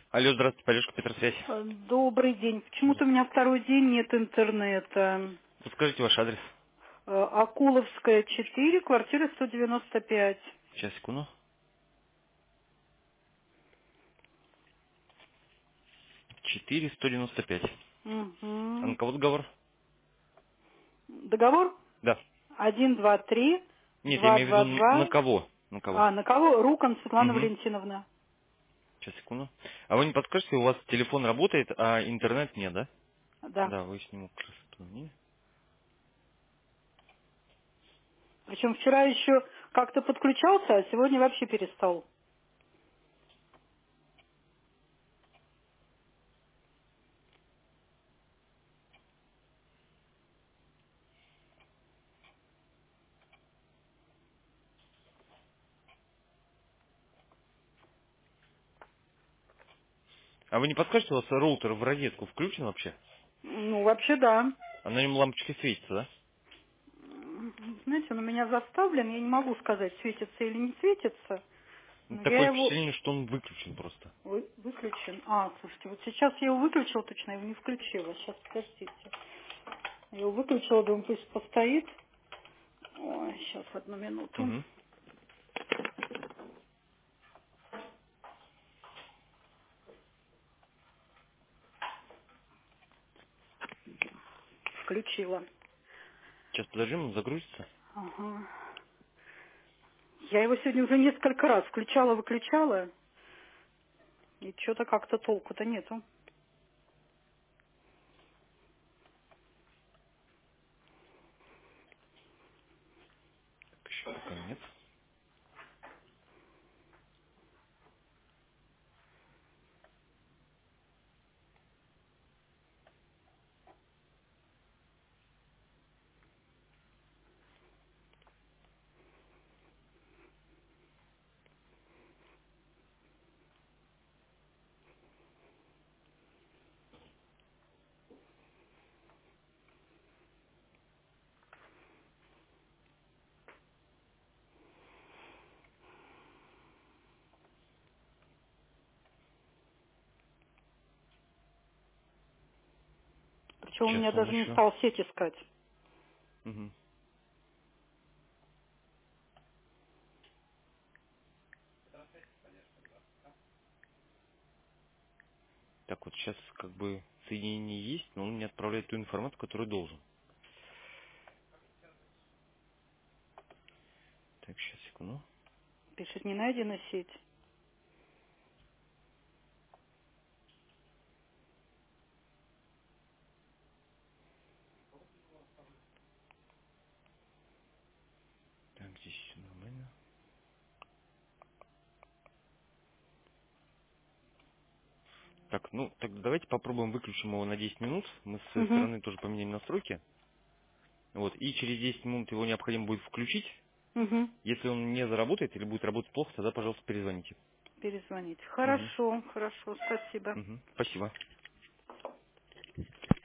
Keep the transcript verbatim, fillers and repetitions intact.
Алло, здравствуйте, Полюшка, Петросвязь. Э, Добрый день. Почему-то у Здравствуйте. меня второй день нет интернета. Подскажите ваш адрес. Э, Акуловская, четыре, квартира сто девяносто пять. Сейчас, секунду. четыре сто девяносто пять. А на Мгм. кого договор? Договор Да. один, два, три, Нет, я два, имею в виду два, н- на два. кого? На кого? А, на кого? Рукан Светлана Угу. Валентиновна. Сейчас, секунду. А вы не подскажете, у вас телефон работает, а интернет нет, да? Да. Да, вы с ним как раз позвонили. Причем вчера еще как-то подключался, а сегодня вообще перестал. А вы не подскажете, у вас роутер в розетку включен вообще? Ну, вообще да. А на нем лампочка светится, да? М, Знаете, он у меня заставлен, я не могу сказать, светится или не светится. Ну, Но я такое его впечатление, что он выключен просто. Вы- выключен. А, слушайте, вот сейчас я его выключила, точно, я его не включила. Сейчас, подождите. Я его выключила, думаю, пусть постоит. Ой, сейчас, одну минуту. Угу. Включила. Сейчас подождем, он загрузится. Ага. Я его сегодня уже несколько раз включала-выключала, и что-то как-то толку-то нету. Так, еще пока нет. Причем он Сейчас меня он даже не еще. стал сеть искать. Угу. Так вот, сейчас как бы соединение есть, но он не отправляет ту информацию, которую должен. Так, сейчас, секунду. Пишет, не найдена сеть. Так, здесь все нормально. Так, ну, так давайте попробуем выключим его на десять минут. Мы с своей Угу. стороны тоже поменяем настройки. Вот, и через десять минут его необходимо будет включить. Угу. Если он не заработает или будет работать плохо, тогда, пожалуйста, перезвоните. Перезвонить. Угу. Хорошо, хорошо, спасибо. Угу. Спасибо.